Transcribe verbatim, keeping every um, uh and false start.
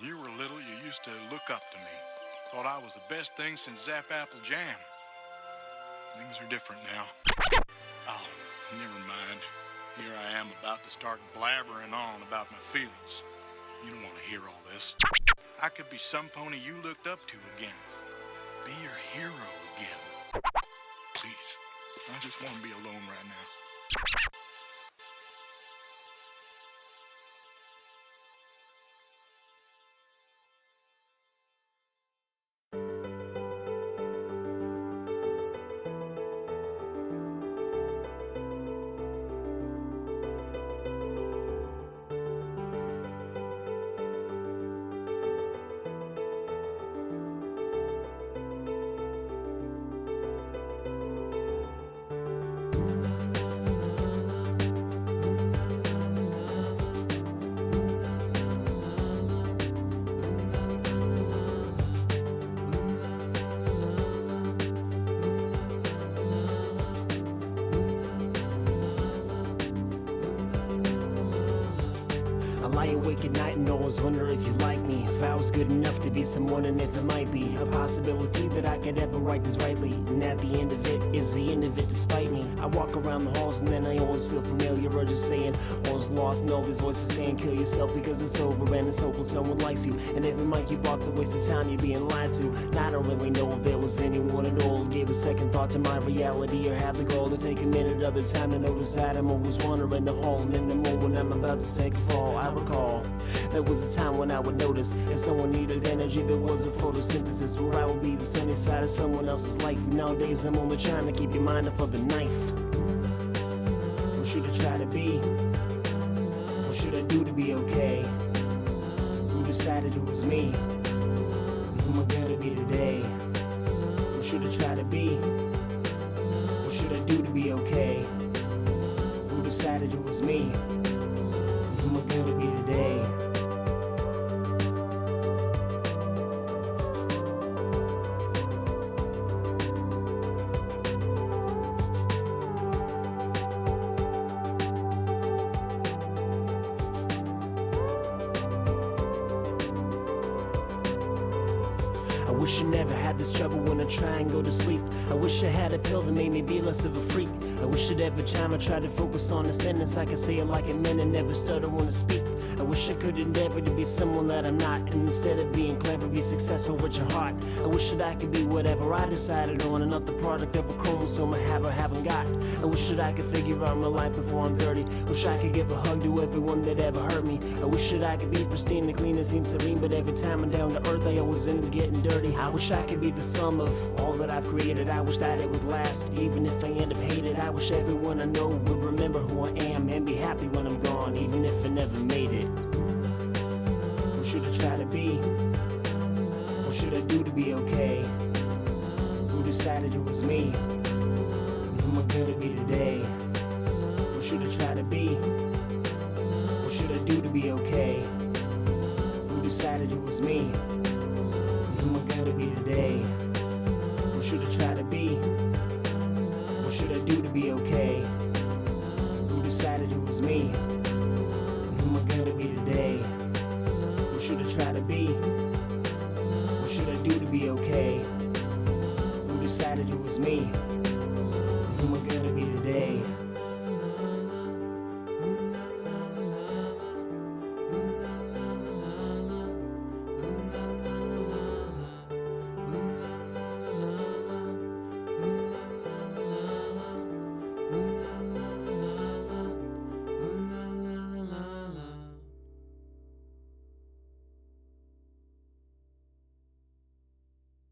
you were little, you used to look up to me. Thought I was the best thing since Zap Apple Jam. Things are different now. Oh, never mind. Here I am about to start blabbering on about my feelings. You don't want to hear all this. I could be some pony you looked up to again. Be your hero again. Please, I just want to be alone right now. Lie awake at night and always wonder if you like me, if I was good enough to be someone, and if it might be a possibility that I could ever write this rightly. And at the end of it is the end of it despite me. I walk around the halls and then I always feel familiar, or just saying all's lost, and all these voices saying kill yourself because it's over and it's hopeless no one likes you. And every mic you bought's a waste of time, you're being lied to. And I don't really know if there was anyone at all who gave a second thought to my reality, or had the goal to take a minute of their time to notice that I'm always wandering the hall. And in the moment I'm about to take a fall, I recall there was a time when I would notice if someone needed energy, there was a photosynthesis where I would be the sunny side of someone else's life. And nowadays I'm only trying to keep your mind off of the knife. What should I try to be? What should I do to be okay? Who decided it was me? Who am I gonna be today? What should I try to be? What should I do to be okay? Who decided it was me? Who am I gonna be today? I wish I never had this trouble when I try and go to sleep. I wish I had a pill that made me be less of a freak. I wish that every time I try to focus on a sentence I could say it like it meant and never stutter when I speak. I wish I could endeavor to be someone that I'm not, and instead of being clever, be successful with your heart. I wish that I could be whatever I decided on, and not the product of a chromosome I have or haven't got. I wish that I could figure out my life before I'm thirty. Wish I could give a hug to everyone that ever hurt me. I wish that I could be pristine and clean and seem serene, but every time I'm down to earth I always end up getting dirty. I wish I could be the sum of all that I've created. I wish that it would last, even if I end up hated. I wish everyone I know would remember who I am and be happy when I'm gone, even if I never made it. What should I try to be? What should I do to be okay? Who decided it was me? Who am I gonna be today? What should I try to be? What should I do to be okay? Who decided it was me? Who am I gonna be today? What should I try to be? What should I do to be okay? Who decided it was me? Who am I gonna be today? What should I try to be? What should I do to be okay? Who decided it was me? Who am I gonna be today?